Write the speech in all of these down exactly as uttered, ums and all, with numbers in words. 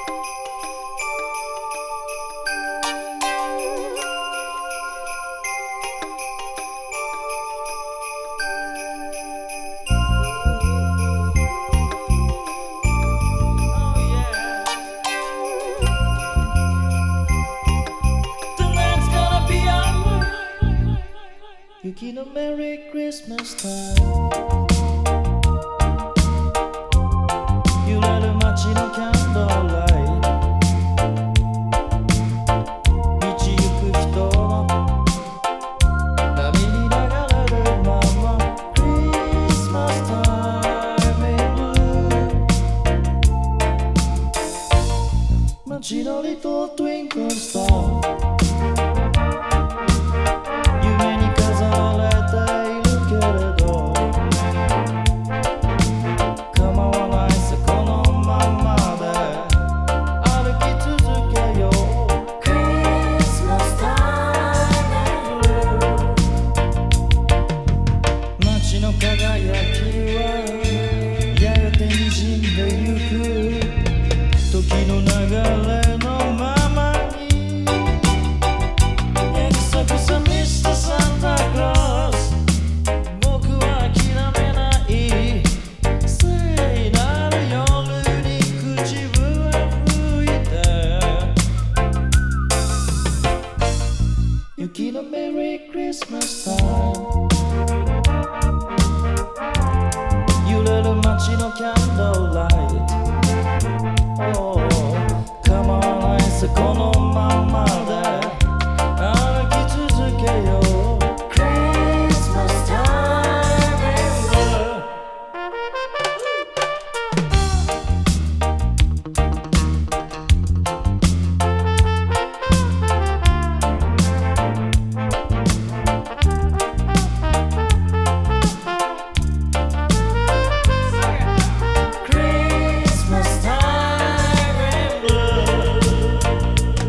雪のメリークリスマスタイム揺れる街のキャンドルライト道行く人の波に流れるままクリスマスタイム街のリトルトゥインクルスター雪のメリークリスマスタイム揺れる街のキャンドルライト、oh, 構わないさこのままで歩き続けようクリスマスタイム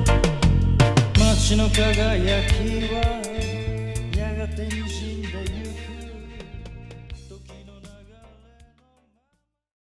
の輝きはやがて滲んでゆく